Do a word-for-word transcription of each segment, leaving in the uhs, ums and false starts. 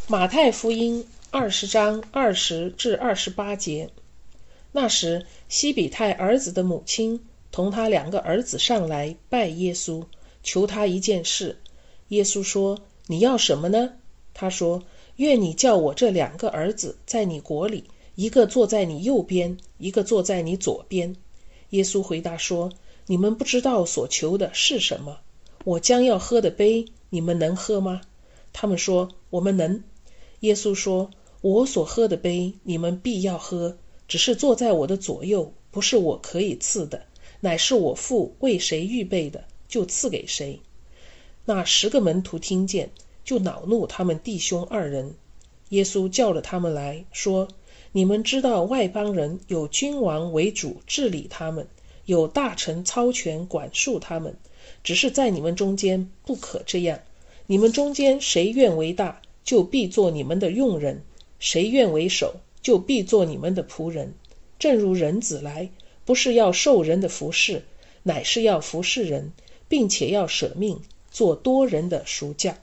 马太福音二十章二十至二十八节。那时，西比泰儿子的母亲同他两个儿子上来拜耶稣，求他一件事。耶稣说：“你要什么呢？”他说：“愿你叫我这两个儿子在你国里，一个坐在你右边，一个坐在你左边。”耶稣回答说：“你们不知道所求的是什么。我将要喝的杯，你们能喝吗？”他们说：“我们能。”耶稣说：“我所喝的杯，你们必要喝，只是坐在我的左右，不是我可以赐的，乃是我父为谁预备的，就赐给谁。”那十个门徒听见，就恼怒他们弟兄二人。耶稣叫了他们来说：“你们知道外邦人有君王为主治理他们，有大臣操权管束他们，只是在你们中间不可这样。你们中间谁愿为大，就必做你们的用人；谁愿为首，就必做你们的仆人。正如人子来，不是要受人的服侍，乃是要服侍人，并且要舍命，做多人的赎价。”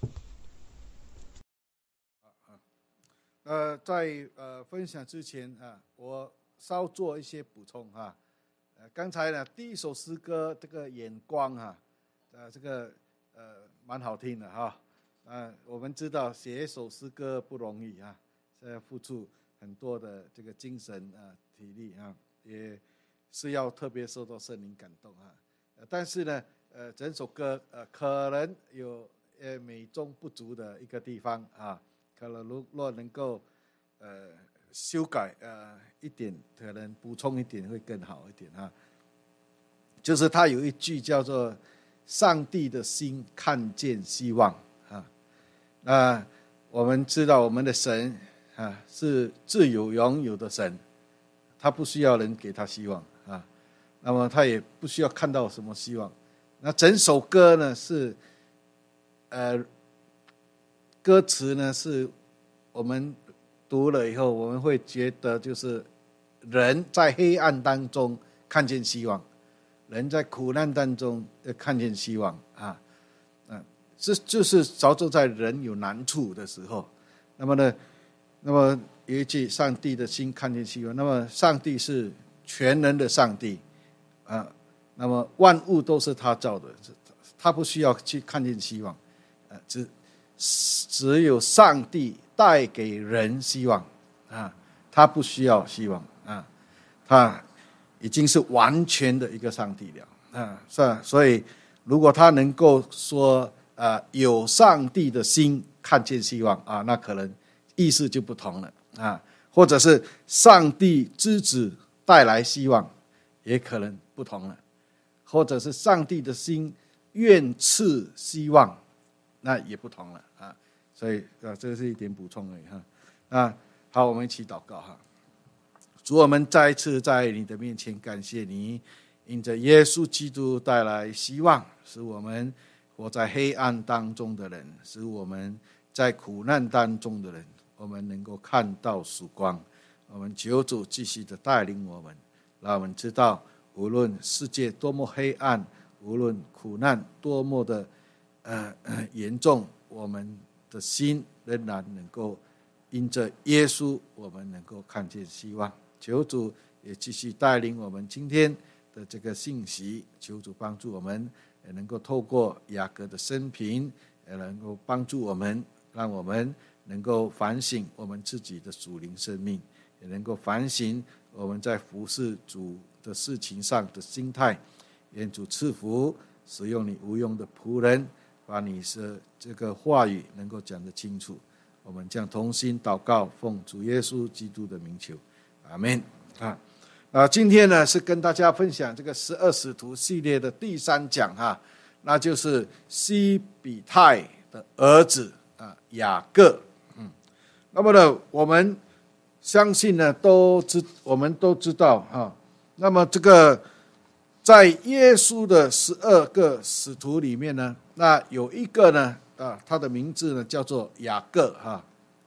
呃，在呃分享之前啊，我稍做一些补充哈。呃，刚才呢，第一首诗歌这个眼光哈，呃，这个呃蛮好听的哈。啊，我们知道写一首诗歌不容易啊，是要付出很多的这个精神啊、体力啊，也是要特别受到圣灵感动啊。呃、但是呢，呃，整首歌呃可能有呃美中不足的一个地方啊。可能如若能够呃修改呃一点，可能补充一点会更好一点啊。就是他有一句叫做“上帝的心看见希望”啊。那我们知道我们的神啊是自有永有的神，他不需要人给他希望啊，那么他也不需要看到什么希望。那整首歌呢是呃。歌词呢，是我们读了以后，我们会觉得就是人在黑暗当中看见希望，人在苦难当中看见希望啊，啊，这就是着重在人有难处的时候。那么呢，那么有一句“上帝的心看见希望”，那么上帝是全能的上帝啊，那么万物都是他造的，他不需要去看见希望，啊，只。只有上帝带给人希望啊，他不需要希望啊，他已经是完全的一个上帝了啊，是吧？所以如果他能够说啊，有上帝的心看见希望啊，那可能意思就不同了啊，或者是上帝之子带来希望，也可能不同了，或者是上帝的心愿赐希望，那也不同了啊，所以啊，这是一点补充而已哈。啊，好，我们一起祷告哈。主，我们再一次在你的面前感谢你，因着耶稣基督带来希望，使我们活在黑暗当中的人，使我们在苦难当中的人，我们能够看到曙光。我们求主继续的带领我们，让我们知道，无论世界多么黑暗，无论苦难多么的呃严重，我们的心仍然能够因着耶稣，我们能够看见希望。求主也继续带领我们今天的这个信息，求主帮助我们，也能够透过雅各的生平，也能够帮助我们，让我们能够反省我们自己的属灵生命，也能够反省我们在服侍主的事情上的心态。愿主赐福，使用你无用的仆人，把你的这个话语能够讲得清楚。我们将同心祷告，奉主耶稣基督的名求，阿们。啊，啊，今天呢是跟大家分享这个十二使徒系列的第三讲哈，那就是西比泰的儿子啊雅各。嗯，那么呢，我们相信呢都知，我们都知道哈。那么这个在耶稣的十二个使徒里面呢，那有一个呢，啊，他的名字呢叫做雅各哈。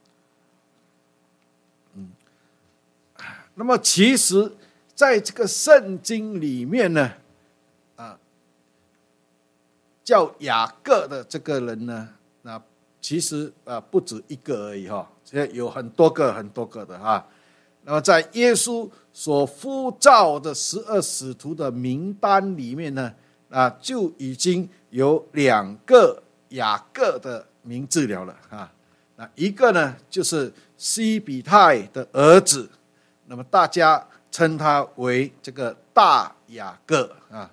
嗯，那么其实在这个圣经里面呢，啊，叫雅各的这个人呢，那其实啊不止一个而已哈，现在有很多个很多个的哈。那么在耶稣所呼召的十二使徒的名单里面呢，啊就已经有两个雅各的名字了了啊。那一个呢就是西比泰的儿子，那么大家称他为这个大雅各啊。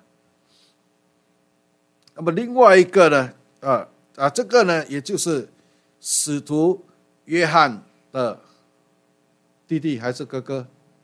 那么另外一个呢，啊啊，这个呢，也就是使徒约翰的弟弟还是哥哥？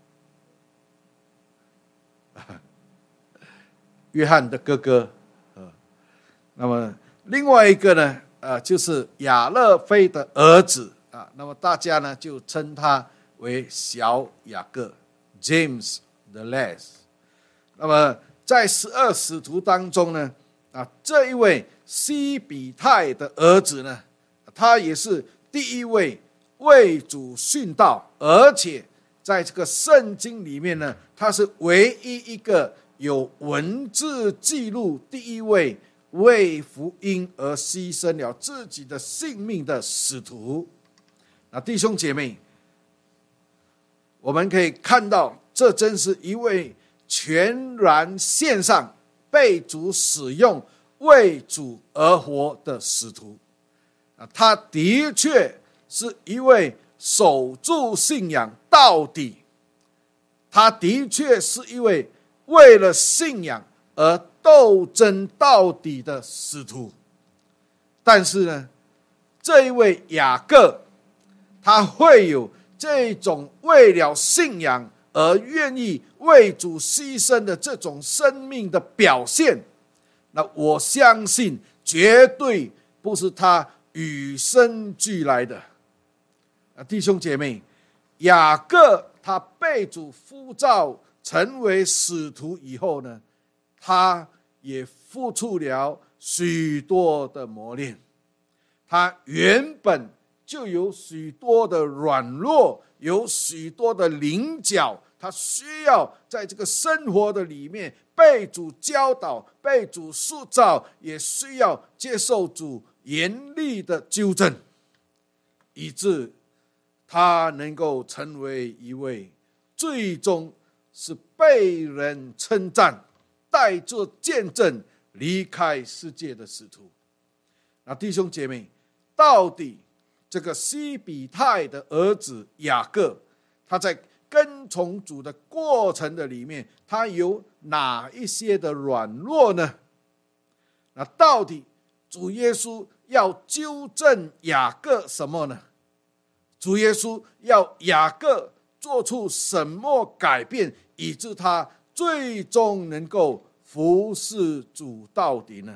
约翰的哥哥啊。那么另外一个呢，啊，就是亚勒腓的儿子啊。那么大家呢就称他为小雅各 ，James the Less。那么在十二使徒当中呢，啊，这一位西比泰的儿子呢，他也是第一位为主殉道，而且在这个圣经里面呢，他是唯一一个有文字记录第一位为福音而牺牲了自己的性命的使徒。那弟兄姐妹，我们可以看到，这真是一位全然献上、被主使用、为主而活的使徒。他的确是一位守住信仰到底，他的确是一位为了信仰而斗争到底的使徒。但是呢，这一位雅各，他会有这种为了信仰而愿意为主牺牲的这种生命的表现，那我相信绝对不是他与生俱来的。弟兄姐妹，雅各他被主呼召成为使徒以后呢，他也付出了许多的磨练。他原本就有许多的软弱，有许多的棱角，他需要在这个生活的里面被主教导，被主塑造，也需要接受主严厉的纠正，以致他能够成为一位最终是被人称赞、带着见证离开世界的使徒。那弟兄姐妹，到底这个西比泰的儿子雅各，他在跟从主的过程的里面，他有哪一些的软弱呢？那到底主耶稣要纠正雅各什么呢？主耶稣要雅各做出什么改变，以致他最终能够服侍主到底呢？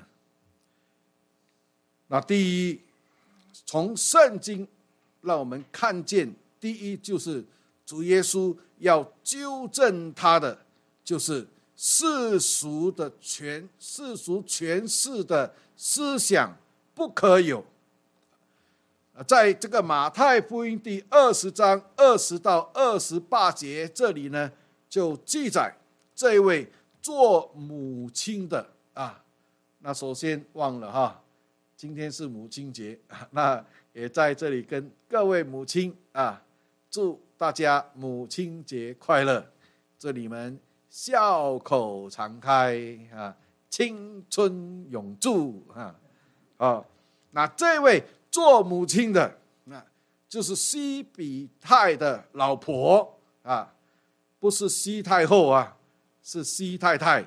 那第一，从圣经让我们看见，第一就是主耶稣要纠正他的，就是世俗的权世俗权势的思想不可有。在这个马太福音第二十章二十到二十八节，这里呢就记载这一位做母亲的啊。那首先忘了哈，今天是母亲节，那也在这里跟各位母亲啊，祝大家母亲节快乐，祝你们笑口常开啊，青春永驻啊！啊，那这位做母亲的，那就是西比泰的老婆啊，不是西太后啊，是西太太。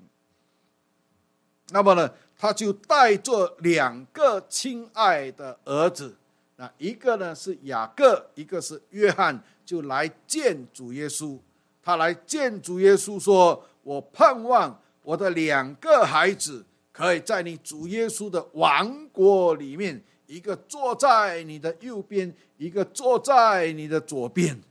那么呢，他就带着两个亲爱的儿子，那一个呢是雅各，一个是约翰，就来见主耶稣。他来见主耶稣说：“我盼望我的两个孩子可以在你主耶稣的王国里面，一个坐在你的右边，一个坐在你的左边。”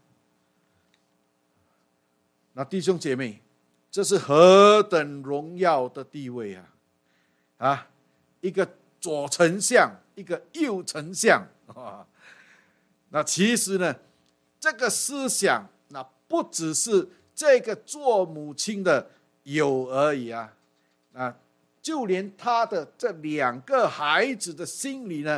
那弟兄姐妹，这是何等荣耀的地位啊！啊，一个左丞相，一个右丞相啊。那其实呢，这个思想，那不只是这个做母亲的有而已啊，啊，就连他的这两个孩子的心里呢，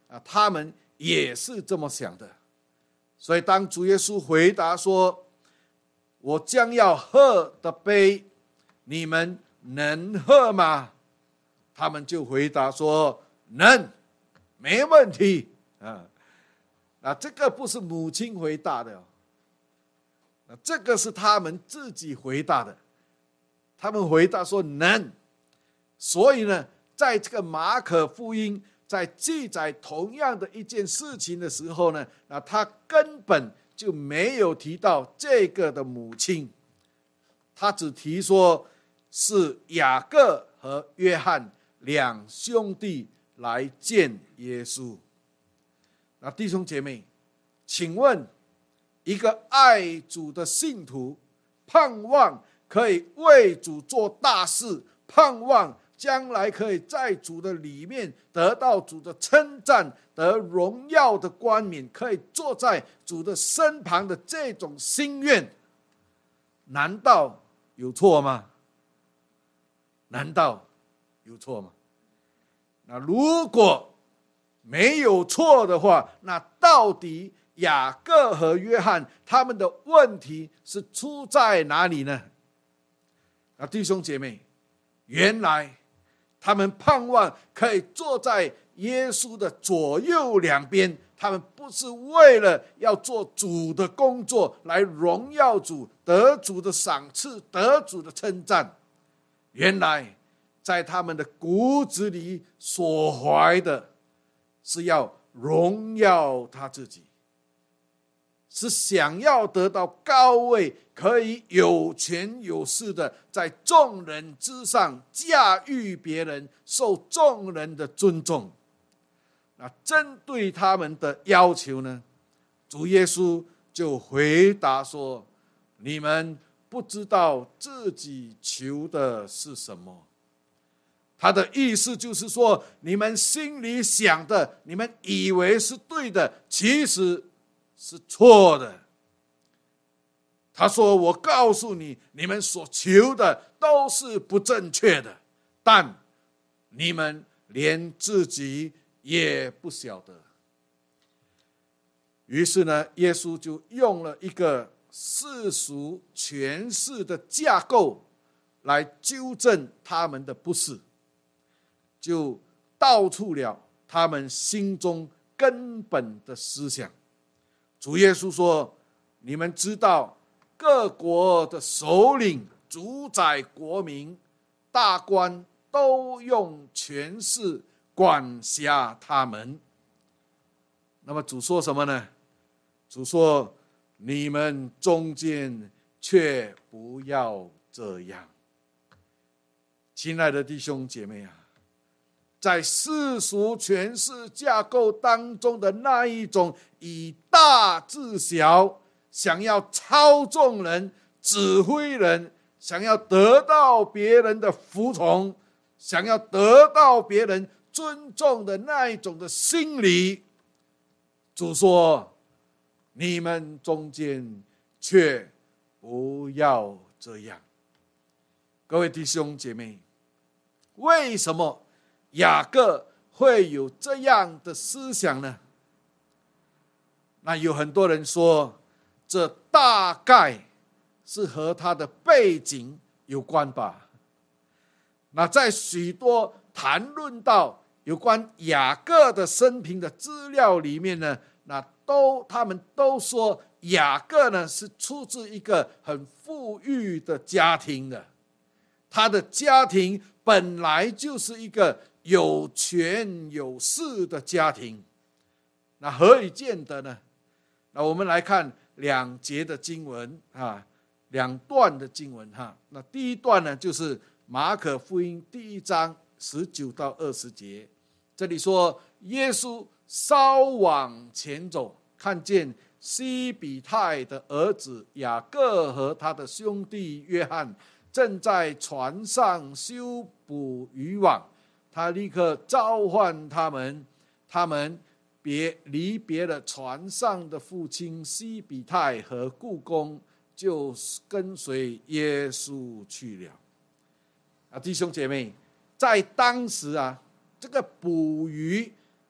啊，他们也是这么想的。所以当主耶稣回答说，我将要喝的杯，你们能喝吗？他们就回答说，能，没问题啊。啊，这个不是母亲回答的，啊，这个是他们自己回答的。他们回答说能。所以呢，在这个马可福音在记载同样的一件事情的时候呢，那他根本就没有提到这个的母亲，他只提说是雅各和约翰两兄弟来见耶稣。那弟兄姐妹，请问一个爱主的信徒，盼望可以为主做大事，盼望将来可以在主的里面得到主的称赞，得荣耀的冠冕，可以坐在主的身旁的这种心愿，难道有错吗？难道有错吗？那如果没有错的话，那到底雅各和约翰他们的问题是出在哪里呢？啊，弟兄姐妹，原来他们盼望可以坐在耶稣的左右两边，他们不是为了要做主的工作，来荣耀主，得主的赏赐，得主的称赞。原来在他们的骨子里所怀的是要荣耀他自己，是想要得到高位，可以有权有势的在众人之上驾驭别人，受众人的尊重。那针对他们的要求呢，主耶稣就回答说，你们不知道自己求的是什么。他的意思就是说，你们心里想的，你们以为是对的，其实是错的。他说，我告诉你，你们所求的都是不正确的，但你们连自己也不晓得。于是呢，耶稣就用了一个世俗权势的架构来纠正他们的不是，就道出了他们心中根本的思想。主耶稣说，你们知道各国的首领、主宰国民、大官都用权势管辖他们。那么主说什么呢？主说，你们中间却不要这样。亲爱的弟兄姐妹啊，在世俗权势架构当中的那一种以大治小，想要操纵人、指挥人，想要得到别人的服从，想要得到别人尊重的那一种的心理，主说，你们中间却不要这样。各位弟兄姐妹，为什么雅各会有这样的思想呢？那有很多人说，这大概是和他的背景有关吧。那在许多谈论到有关雅各的生平的资料里面呢，那都他们都说雅各呢是出自一个很富裕的家庭的，他的家庭本来就是一个有权有势的家庭。那何以见得呢？那我们来看两节的经文啊，两段的经文哈。那第一段呢，就是马可福音第一章十九到二十节。这里说，耶稣稍往前走，看见西比泰的儿子雅各和他的兄弟约翰正在船上修补渔网，他立刻召唤他们，他们别离别了船上的父亲西比泰和雇工，就跟随耶稣去了。啊，弟兄姐妹，在当时啊，这个捕鱼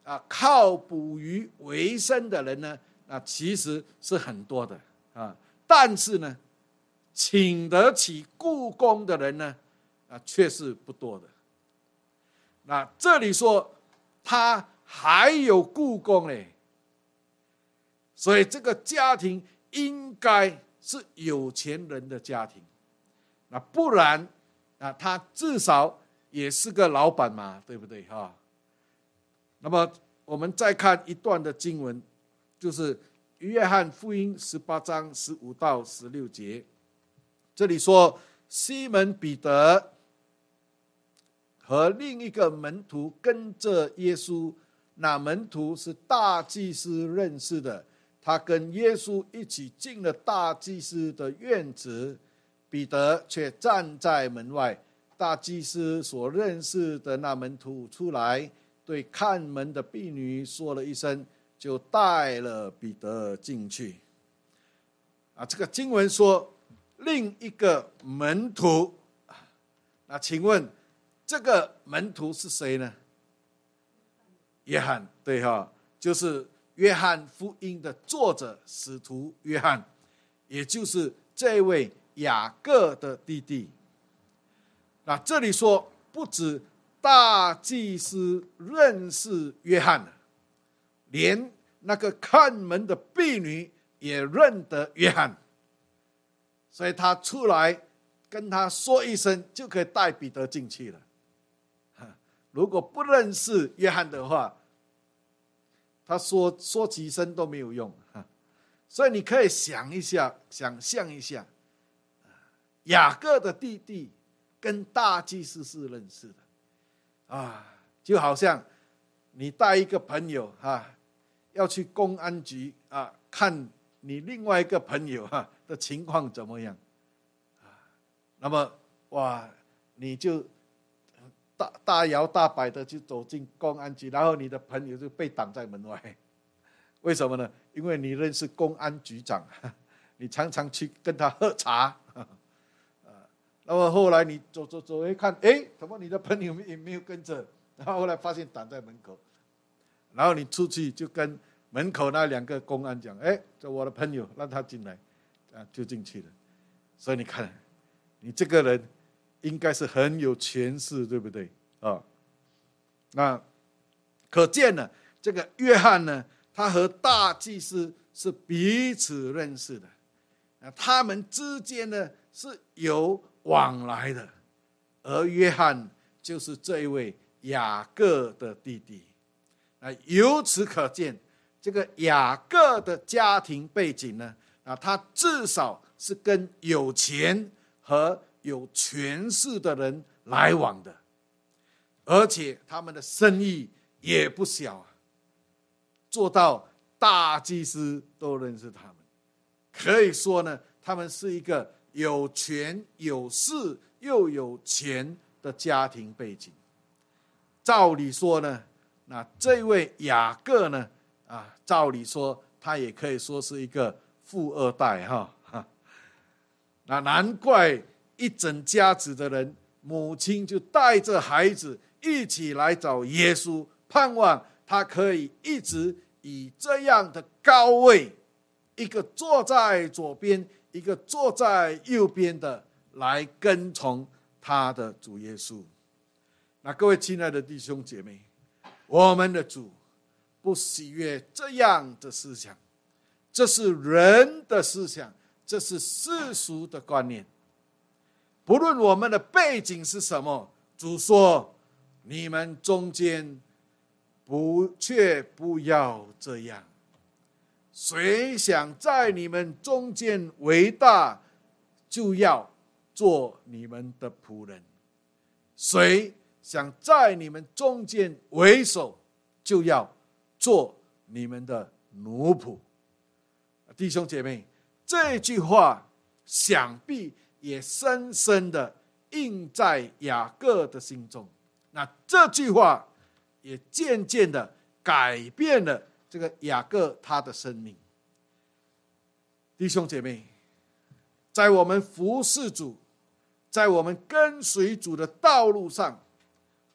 啊靠捕鱼为生的人呢，那其实是很多的啊，但是呢，请得起雇工的人呢，啊却是不多的。那这里说他还有雇工嘞，所以这个家庭应该是有钱人的家庭，那不然啊，他至少也是个老板嘛，对不对哈？那么我们再看一段的经文，就是约翰福音十八章十五到十六节，这里说西门彼得和另一个门徒跟着耶稣，那门徒是大祭司认识的，他跟耶稣一起进了大祭司的院子，彼得却站在门外。大祭司所认识的那门徒出来，对看门的婢女说了一声，就带了彼得进去。啊，这个经文说另一个门徒，那请问这个门徒是谁呢？约翰，对哈，就是约翰福音的作者使徒约翰，也就是这位雅各的弟弟。那这里说不止大祭司认识约翰，连那个看门的婢女也认得约翰，所以他出来跟他说一声，就可以带彼得进去了。如果不认识约翰的话，他说说几声都没有用。所以你可以想一下，想象一下，雅各的弟弟跟大祭司是认识的啊，就好像你带一个朋友啊，要去公安局啊，看你另外一个朋友啊的情况怎么样啊？那么哇，你就大大摇大摆的就走进公安局，然后你的朋友就被挡在门外，为什么呢？因为你认识公安局长，你常常去跟他喝茶。那么后来你走走走一看，哎，怎么你的朋友也没有跟着？然后后来发现挡在门口，然后你出去就跟门口那两个公安讲，哎，这我的朋友，让他进来，啊，就进去了。所以你看，你这个人应该是很有权势，对不对啊？那可见呢，这个约翰呢，他和大祭司是彼此认识的，他们之间呢是有往来的，而约翰就是这一位雅各的弟弟。由此可见，这个雅各的家庭背景呢，他至少是跟有钱和有权势的人来往的，而且他们的生意也不小，做到大祭司都认识他们，可以说呢，他们是一个有权有势又有钱的家庭背景。照理说呢，那这位雅各呢，啊，照理说他也可以说是一个富二代哈。那难怪一整家子的人，母亲就带着孩子一起来找耶稣，盼望他可以一直以这样的高位，一个坐在左边，一个坐在右边的来跟从他的主耶稣。那各位亲爱的弟兄姐妹，我们的主不喜悦这样的思想，这是人的思想，这是世俗的观念。不论我们的背景是什么，主说你们中间不却不要这样。谁想在你们中间为大，就要做你们的仆人；谁想在你们中间为首，就要做你们的奴仆。弟兄姐妹，这句话想必也深深的印在雅各的心中。那这句话也渐渐的改变了这个雅各他的生命。弟兄姐妹，在我们服侍主，在我们跟随主的道路上，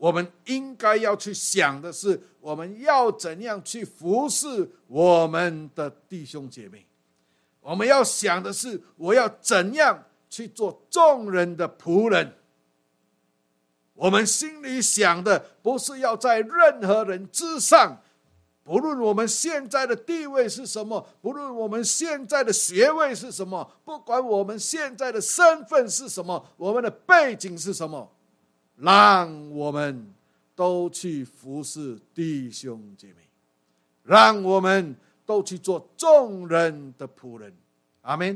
我们应该要去想的是，我们要怎样去服侍我们的弟兄姐妹。我们要想的是，我要怎样去做众人的仆人。我们心里想的不是要在任何人之上，不论我们现在的地位是什么，不论我们现在的学位是什么，不管我们现在的身份是什么，我们的背景是什么，让我们都去服侍弟兄姐妹，让我们都去做众人的仆人。阿们。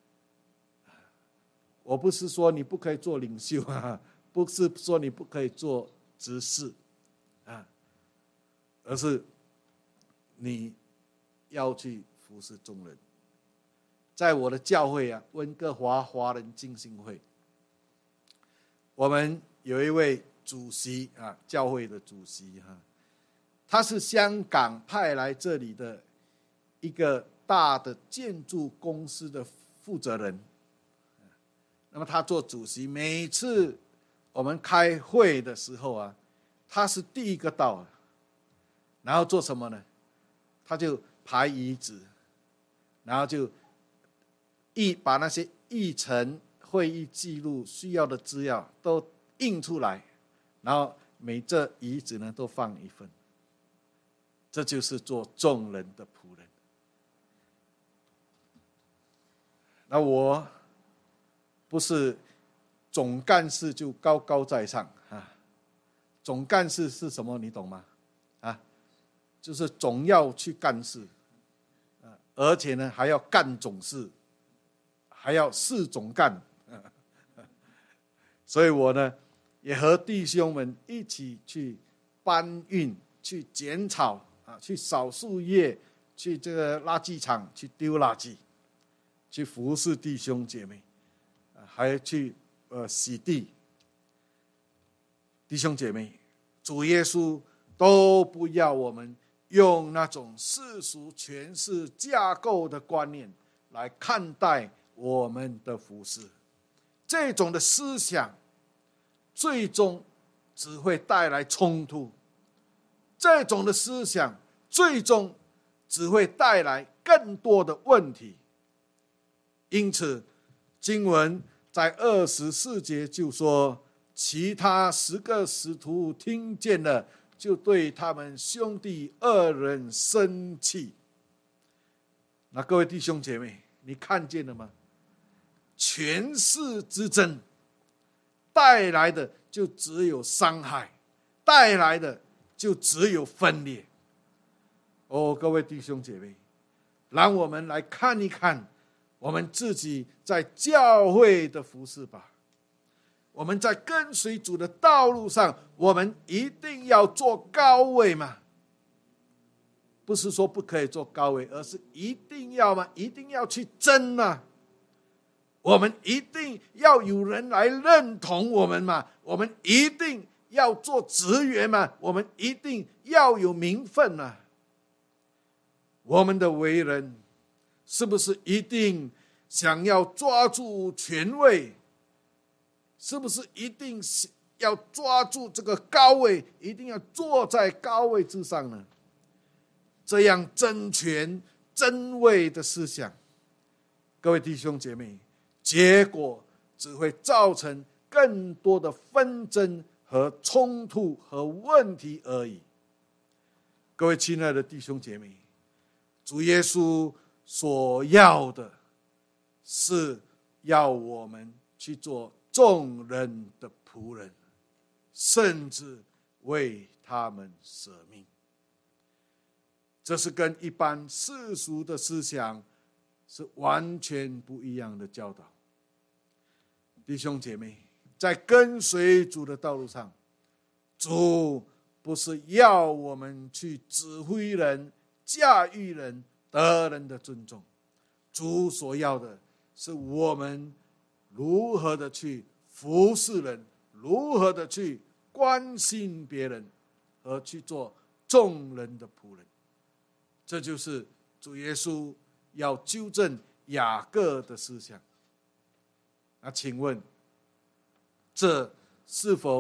我不是说你不可以做领袖，不是说你不可以做执事，而是你要去服侍众人。在我的教会啊，温哥华华人浸信会，我们有一位主席啊，教会的主席哈，他是香港派来这里的一个大的建筑公司的负责人。那么他做主席，每次我们开会的时候啊，他是第一个到，然后做什么呢？他就排椅子，然后就议把那些议程、会议记录需要的资料都印出来，然后每这椅子呢都放一份。这就是做众人的仆人。那我不是总干事就高高在上啊，总干事是什么？你懂吗？啊，就是总要去干事，啊，而且呢还要干总事，还要事总干。所以我呢也和弟兄们一起去搬运、去剪草啊，去扫树叶，去这个垃圾场去丢垃圾，去服侍弟兄姐妹。还去呃洗地，弟兄姐妹，主耶稣都不要我们用那种世俗权势架构的观念来看待我们的服事。这种的思想最终只会带来冲突，这种的思想最终只会带来更多的问题。因此经文在二十四节就说，其他十个使徒听见了，就对他们兄弟二人生气。那各位弟兄姐妹，你看见了吗？权势之争带来的就只有伤害，带来的就只有分裂。哦，各位弟兄姐妹，让我们来看一看我们自己在教会的服事吧。我们在跟随主的道路上，我们一定要做高位吗？不是说不可以做高位，而是一定要吗？一定要去争吗？我们一定要有人来认同我们吗？我们一定要做职员吗？我们一定要有名分吗？我们的为人是不是一定想要抓住权位？是不是一定要抓住这个高位，一定要坐在高位之上呢？这样争权争位的思想，各位弟兄姐妹，结果只会造成更多的纷争和冲突和问题而已。各位亲爱的弟兄姐妹，主耶稣所要的是要我们去做众人的仆人，甚至为他们舍命。这是跟一般世俗的思想是完全不一样的教导。弟兄姐妹，在跟随主的道路上，主不是要我们去指挥人、驾驭人、得人的尊重，主所要的是我们如何的去服侍人，如何的去关心别人，和去做众人的仆人。这就是主耶稣要纠正雅各的思想。那请问，这是否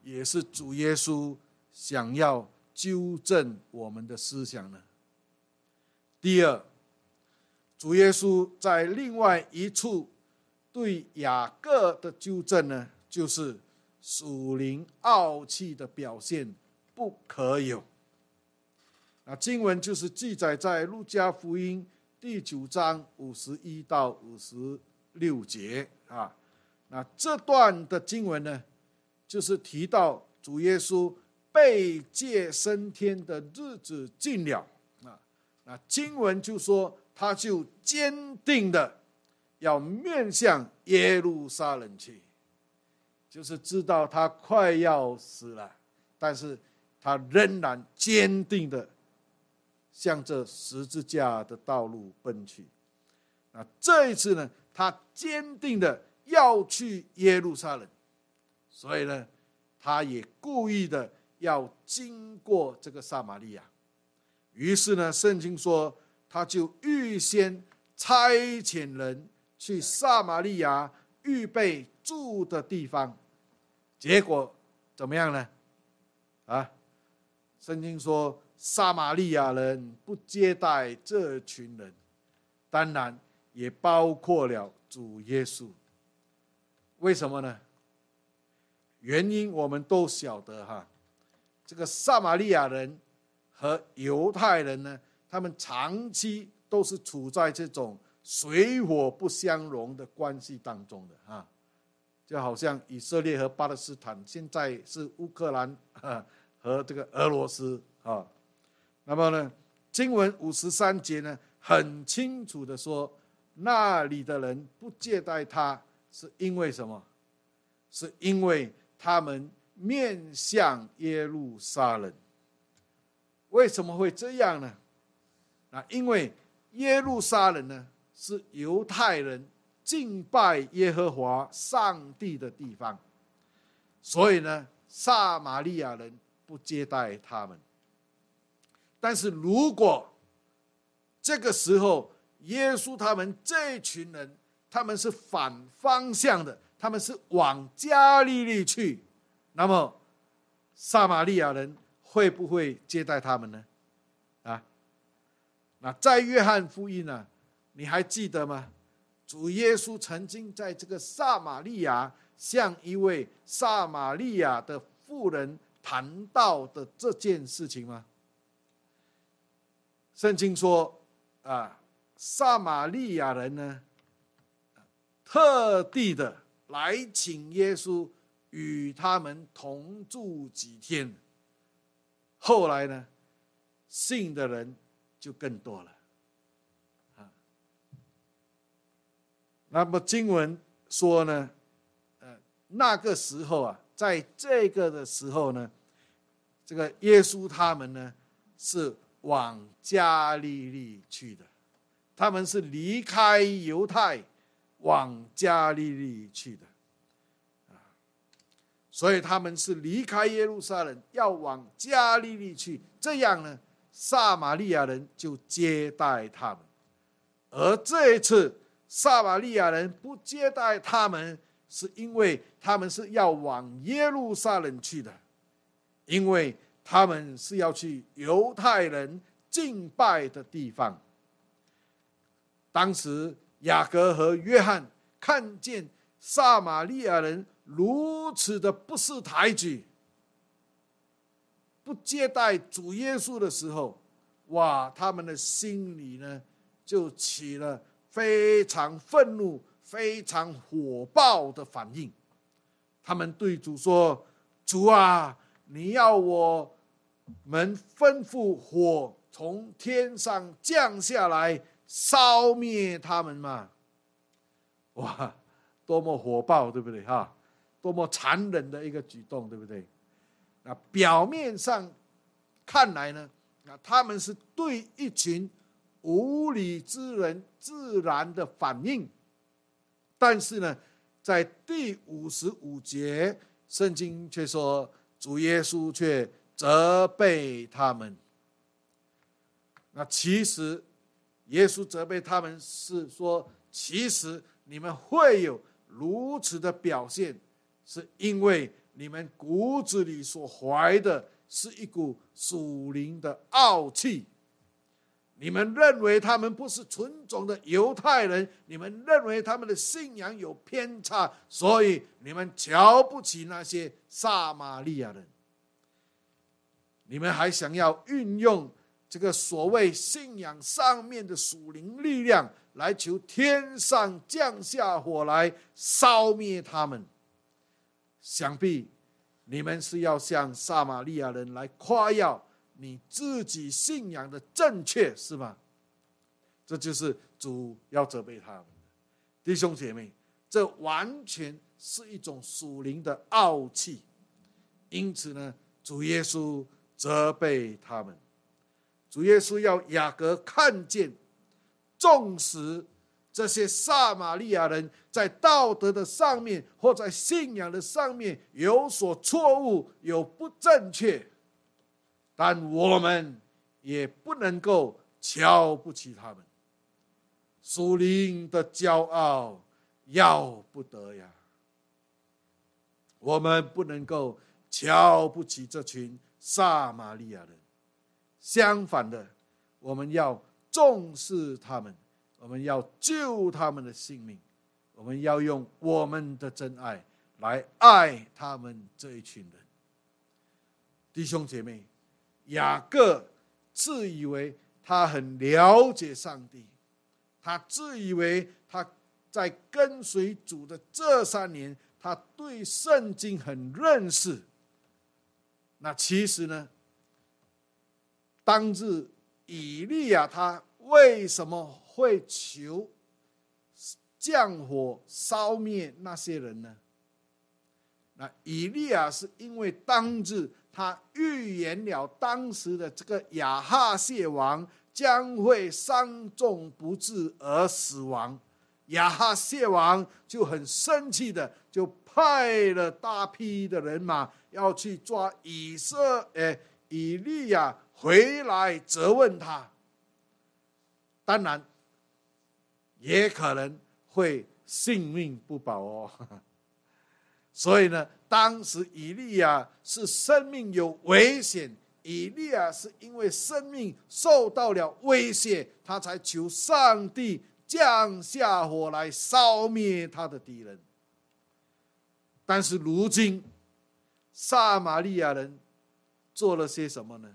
也是主耶稣想要纠正我们的思想呢？第二，主耶稣在另外一处对雅各的纠正呢，就是属灵傲气的表现不可有。那经文就是记载在路加福音第九章五十一到五十六节啊。那这段的经文呢，就是提到主耶稣被接升天的日子近了啊。那经文就说，他就坚定的要面向耶路撒冷去，就是知道他快要死了，但是他仍然坚定的向着十字架的道路奔去。那这一次呢，他坚定的要去耶路撒冷，所以呢，他也故意的要经过这个撒玛利亚。于是呢，圣经说，他就预先差遣人去撒玛利亚预备住的地方。结果怎么样呢？啊，圣经说，撒玛利亚人不接待这群人，当然也包括了主耶稣。为什么呢？原因我们都晓得哈，这个撒玛利亚人和犹太人呢，他们长期都是处在这种水火不相容的关系当中的哈，就好像以色列和巴勒斯坦，现在是乌克兰和这个俄罗斯啊。那么呢，经文五十三节呢，很清楚的说，那里的人不接待他，是因为什么？是因为他们面向耶路撒冷。为什么会这样呢？那因为耶路撒冷呢，是犹太人敬拜耶和华上帝的地方，所以呢，撒玛利亚人不接待他们。但是如果这个时候耶稣他们这群人，他们是反方向的，他们是往加利利去，那么撒玛利亚人会不会接待他们呢？啊，那在约翰福音呢、啊，你还记得吗？主耶稣曾经在这个撒玛利亚向一位撒玛利亚的妇人谈到的这件事情吗？圣经说啊，撒玛利亚人呢，特地的来请耶稣与他们同住几天。后来呢，信的人就更多了。那么经文说呢，呃，那个时候啊，在这个的时候呢，这个耶稣他们呢是往加利利去的，他们是离开犹太往加利利去的，所以他们是离开耶路撒冷要往加利利去，这样呢，撒玛利亚人就接待他们。而这一次撒玛利亚人不接待他们，是因为他们是要往耶路撒冷去的，因为他们是要去犹太人敬拜的地方。当时雅各和约翰看见撒玛利亚人如此的不识抬举，不接待主耶稣的时候，哇，他们的心里呢就起了非常愤怒、非常火爆的反应。他们对主说：“主啊，你要我们吩咐火从天上降下来，烧灭他们吗？”哇，多么火爆，对不对哈？多么残忍的一个举动，对不对？那表面上看来呢，他们是对一群无理之人自然的反应，但是呢，在第五十五节，圣经却说，主耶稣却责备他们。那其实耶稣责备他们是说，其实你们会有如此的表现，是因为你们骨子里所怀的是一股属灵的傲气。你们认为他们不是纯种的犹太人，你们认为他们的信仰有偏差，所以你们瞧不起那些撒玛利亚人。你们还想要运用这个所谓信仰上面的属灵力量，来求天上降下火来烧灭他们。想必你们是要向撒玛利亚人来夸耀你自己信仰的正确，是吗？这就是主要责备他们。弟兄姐妹，这完全是一种属灵的傲气。因此呢，主耶稣责备他们。主耶稣要雅各看见，纵使这些撒玛利亚人在道德的上面或在信仰的上面有所错误，有不正确，但我们也不能够瞧不起他们。属灵的骄傲要不得呀！我们不能够瞧不起这群撒玛利亚人，相反的，我们要重视他们，我们要救他们的性命，我们要用我们的真爱来爱他们这一群人。弟兄姐妹，雅各自以为他很了解上帝，他自以为他在跟随主的这三年，他对圣经很认识。那其实呢，当日以利亚他为什么会求降火烧灭那些人呢？那以利亚是因为当日他预言了当时的这个亚哈谢王将会伤重不治而死亡，亚哈谢王就很生气的就派了大批的人马要去抓以色呃以利亚回来责问他，当然也可能会性命不保哦。所以呢，当时以利亚是生命有危险，以利亚是因为生命受到了威胁，他才求上帝降下火来烧灭他的敌人。但是如今撒玛利亚人做了些什么呢？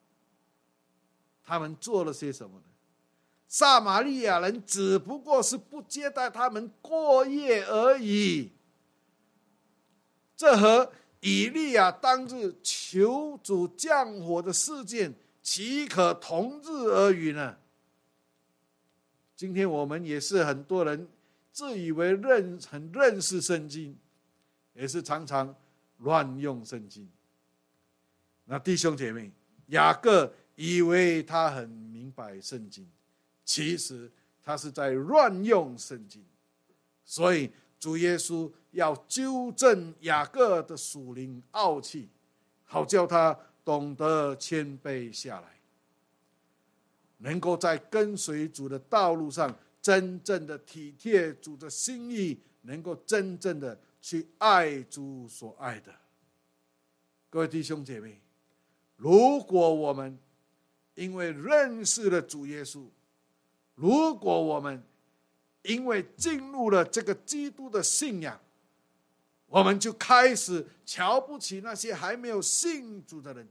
他们做了些什么呢？撒玛利亚人只不过是不接待他们过夜而已，这和以利亚当日求主降火的事件岂可同日而语呢？今天我们也是很多人自以为认很认识圣经，也是常常乱用圣经。那弟兄姐妹，雅各以为他很明白圣经，其实他是在乱用圣经。所以主耶稣要纠正雅各的属灵傲气，好叫他懂得谦卑下来，能够在跟随主的道路上真正的体贴主的心意，能够真正的去爱主所爱的。各位弟兄姐妹，如果我们因为认识了主耶稣，如果我们因为进入了这个基督的信仰，我们就开始瞧不起那些还没有信主的人。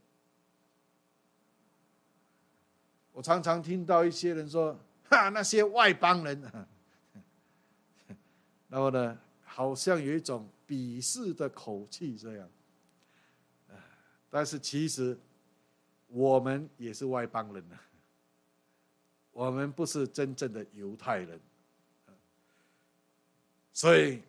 我常常听到一些人说，哈，那些外邦人，然后呢，好像有一种鄙视的口气这样。但是其实我们也是外邦人，我们不是真正的犹太人。所以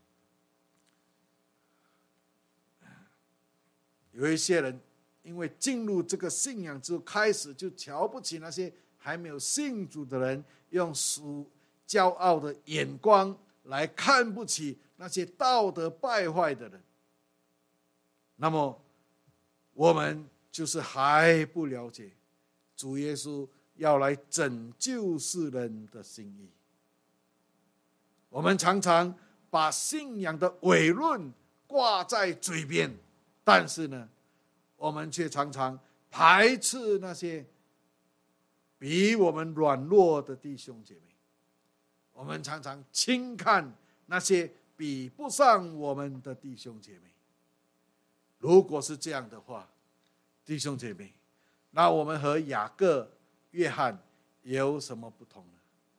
有一些人因为进入这个信仰之后，开始就瞧不起那些还没有信主的人，用属骄傲的眼光来看不起那些道德败坏的人。那么我们就是还不了解主耶稣要来拯救世人的心意。我们常常把信仰的伪论挂在嘴边，但是呢，我们却常常排斥那些比我们软弱的弟兄姐妹，我们常常轻看那些比不上我们的弟兄姐妹。如果是这样的话，弟兄姐妹，那我们和雅各、约翰有什么不同呢？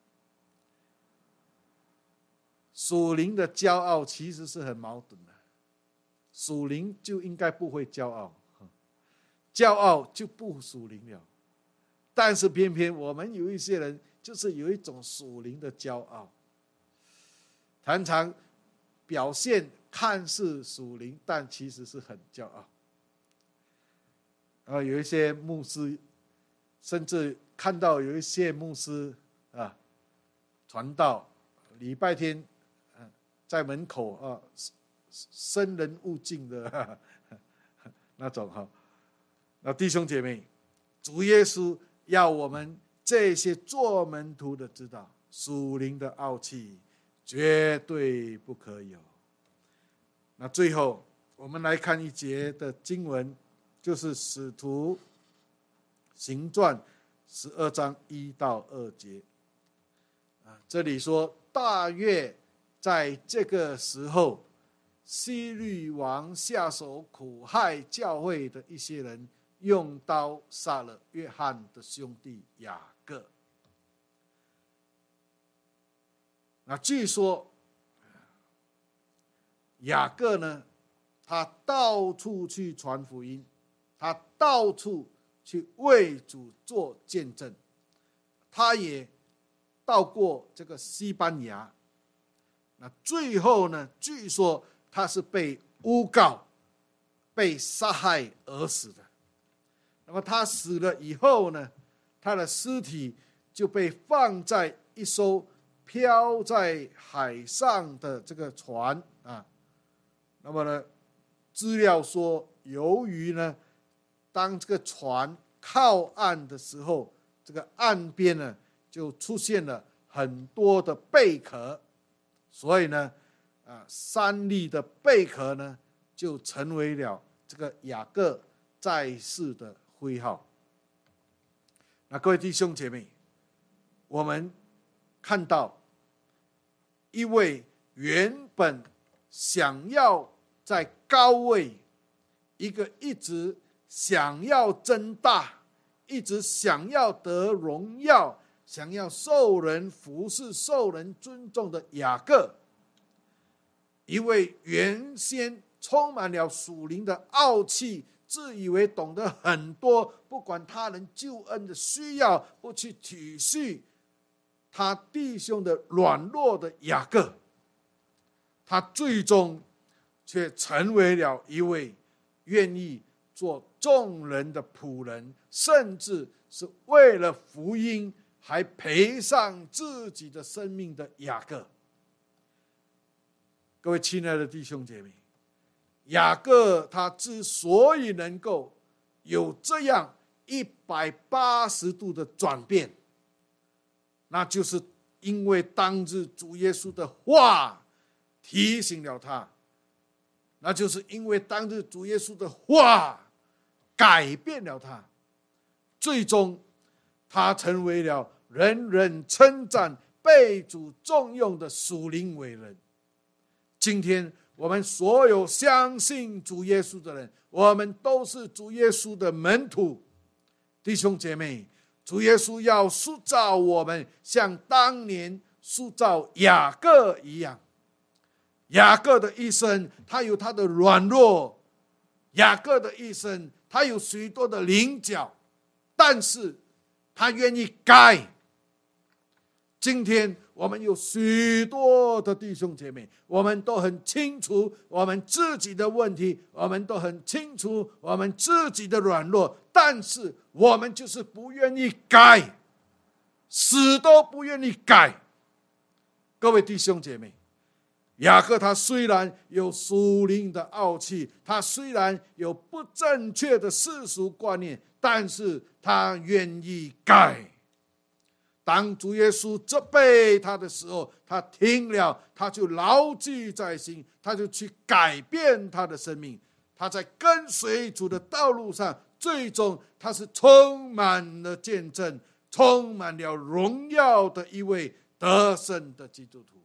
属灵的骄傲其实是很矛盾的，属灵就应该不会骄傲，骄傲就不属灵了。但是偏偏我们有一些人就是有一种属灵的骄傲，常常表现看似属灵，但其实是很骄傲。然后有一些牧师，甚至看到有一些牧师啊，传道礼拜天、啊、在门口啊，生人勿近的、啊、那种哈、啊。那弟兄姐妹，主耶稣要我们这些做门徒的知道，属灵的傲气绝对不可有。那最后我们来看一节的经文，就是使徒行传十二章一到二节。这里说，大约在这个时候，希律王下手苦害教会的一些人，用刀杀了约翰的兄弟雅各。那据说雅各呢，他到处去传福音，他到处去为主做见证，他也到过这个西班牙。那最后呢，据说他是被诬告、被杀害而死的。那么他死了以后呢，他的尸体就被放在一艘漂在海上的这个船啊。那么呢，资料说，由于呢，当这个船靠岸的时候，这个岸边呢就出现了很多的贝壳，所以呢，啊，三粒的贝壳呢就成为了这个雅各在世的徽号。那各位弟兄姐妹，我们看到一位原本想要在高位，一个一直想要增大，一直想要得荣耀，想要受人服侍、受人尊重的雅各，一位原先充满了属灵的傲气，自以为懂得很多，不管他人救恩的需要，不去体恤他弟兄的软弱的雅各，他最终却成为了一位愿意做众人的仆人，甚至是为了福音还赔上自己的生命的雅各。各位亲爱的弟兄姐妹，雅各他之所以能够有这样一百八十度的转变，那就是因为当日主耶稣的话提醒了他，那就是因为当日主耶稣的话改变了他，最终他成为了人人称赞、被主重用的属灵伟人。今天我们所有相信主耶稣的人，我们都是主耶稣的门徒。弟兄姐妹，主耶稣要塑造我们，像当年塑造雅各一样。雅各的一生，他有他的软弱；雅各的一生，他有许多的棱角，但是他愿意改。今天我们有许多的弟兄姐妹，我们都很清楚我们自己的问题，我们都很清楚我们自己的软弱，但是我们就是不愿意改，死都不愿意改。各位弟兄姐妹，雅各他虽然有属灵的傲气，他虽然有不正确的世俗观念，但是他愿意改。 当主耶稣责备他的时候，他听了，他就牢记在心，他就去改变他的生命。他在跟随主的道路上，最终他是充满了见证，充满了荣耀的一位得胜的基督徒。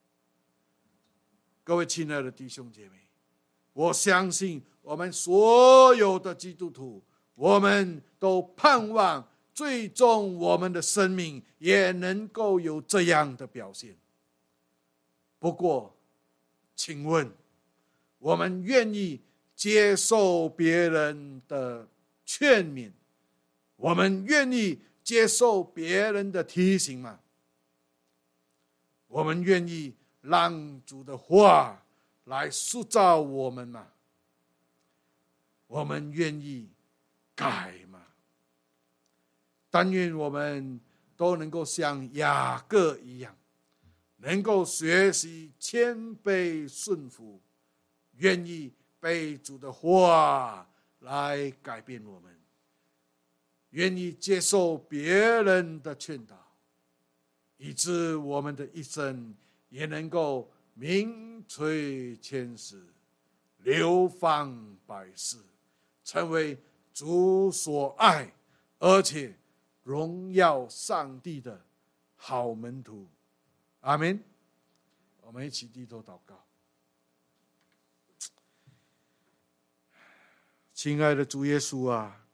各位亲爱的弟兄姐妹，我相信我们所有的基督徒，我们都盼望最终我们的生命也能够有这样的表现。不过请问，我们愿意接受别人的劝勉，我们愿意接受别人的提醒吗？我们愿意让主的话来塑造我们吗？我们愿意改吗？但愿我们都能够像雅各一样，能够学习谦卑顺服，愿意被主的话来改变我们，愿意接受别人的劝导，以致我们的一生也能够名垂千史，流芳百世，成为主所爱，而且荣耀上帝的好门徒。阿们。我们一起低头祷告。亲爱的主耶稣啊，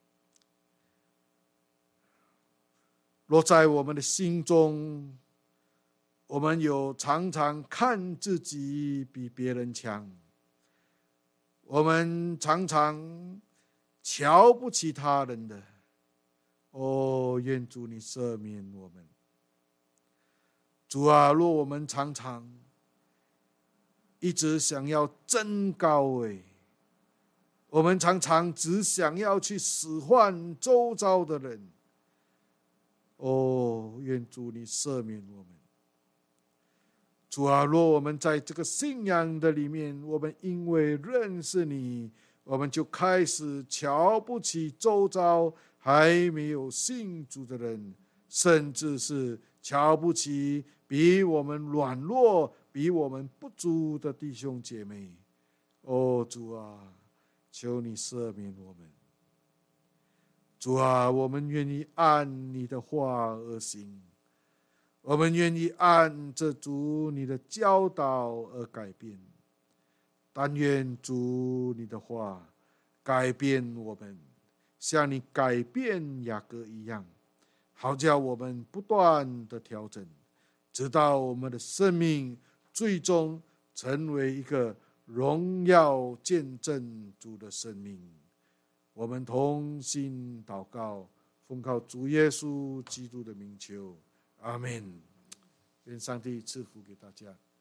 若在我们的心中，我们有常常看自己比别人强，我们常常瞧不起他人的，哦，愿主你赦免我们。主啊，若我们常常一直想要争高位，我们常常只想要去使唤周遭的人，哦，愿主你赦免我们。主啊，若我们在这个信仰的里面，我们因为认识你，我们就开始瞧不起周遭还没有信主的人，甚至是瞧不起比我们软弱、比我们不足的弟兄姐妹。哦，主啊，求你赦免我们。主啊，我们愿意按你的话而行，我们愿意按着主你的教导而改变。但愿主你的话改变我们，像你改变雅各一样，好叫我们不断的调整，直到我们的生命最终成为一个荣耀见证主的生命。我们同心祷告，奉靠主耶稣基督的名求，阿们。愿上帝赐福给大家。